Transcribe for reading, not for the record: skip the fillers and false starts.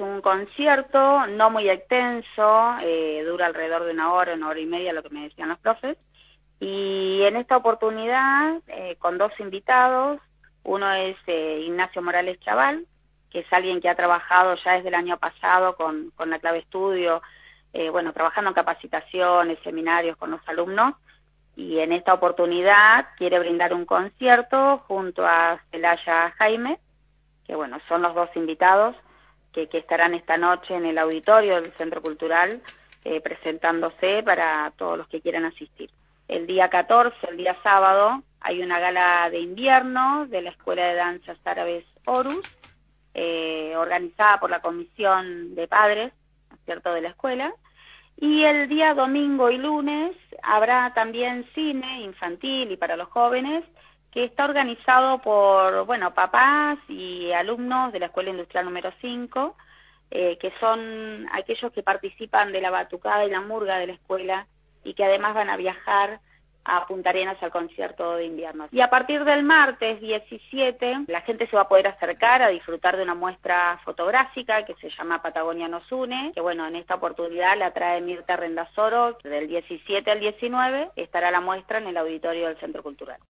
un concierto no muy extenso, dura alrededor de una hora y media, lo que me decían los profes, y en esta oportunidad con dos invitados. Uno es Ignacio Morales Chaval, que es alguien que ha trabajado ya desde el año pasado con la Clave Estudio, trabajando en capacitaciones, seminarios con los alumnos, y en esta oportunidad quiere brindar un concierto junto a Celaya Jaime, que son los dos invitados que estarán esta noche en el auditorio del Centro Cultural presentándose para todos los que quieran asistir. El día 14, el día sábado, hay una gala de invierno de la Escuela de Danzas Árabes Horus, organizada por la Comisión de Padres, ¿no es cierto?, de la escuela. Y el día domingo y lunes habrá también cine infantil y para los jóvenes, que está organizado por, papás y alumnos de la Escuela Industrial número 5, que son aquellos que participan de la batucada y la murga de la escuela y que además van a viajar a Punta Arenas al concierto de invierno. Y a partir del martes 17, la gente se va a poder acercar a disfrutar de una muestra fotográfica que se llama Patagonia nos une, que en esta oportunidad la trae Mirta Rendazoro. Del 17 al 19 estará la muestra en el auditorio del Centro Cultural.